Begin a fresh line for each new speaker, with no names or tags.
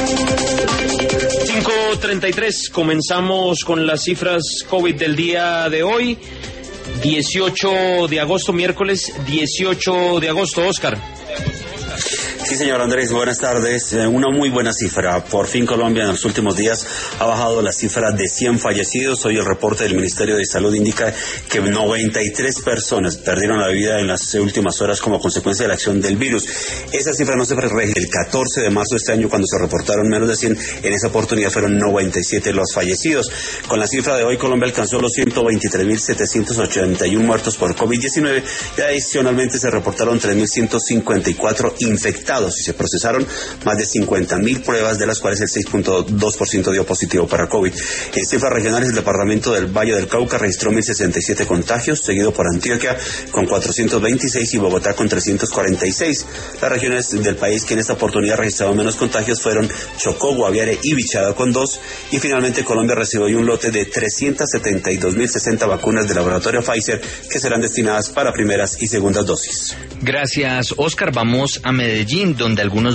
5:33, comenzamos con las cifras COVID del día de hoy, 18 de agosto, miércoles 18 de agosto, Oscar.
Sí, señor Andrés, buenas tardes. Una muy buena cifra. Por fin Colombia en los últimos días ha bajado la cifra de 100 fallecidos. Hoy el reporte del Ministerio de Salud indica que 93 personas perdieron la vida en las últimas horas como consecuencia de la acción del virus. Esa cifra no se registra el 14 de marzo de este año, cuando se reportaron menos de 100. En esa oportunidad fueron 97 los fallecidos. Con la cifra de hoy, Colombia alcanzó los 123.781 muertos por COVID-19 y adicionalmente se reportaron 3.154 infectados y se procesaron más de 50.000 pruebas, de las cuales el 6.2% dio positivo para COVID. En cifras regionales, el departamento del Valle del Cauca registró 1.067 contagios, seguido por Antioquia con 426 y Bogotá con 346. Las regiones del país que en esta oportunidad registraron menos contagios fueron Chocó, Guaviare y Bichada con 2. Y finalmente Colombia recibió hoy un lote de 372.060 vacunas del laboratorio Pfizer que serán destinadas para primeras y segundas dosis.
Gracias, Oscar. Vamos a Medellín, donde algunos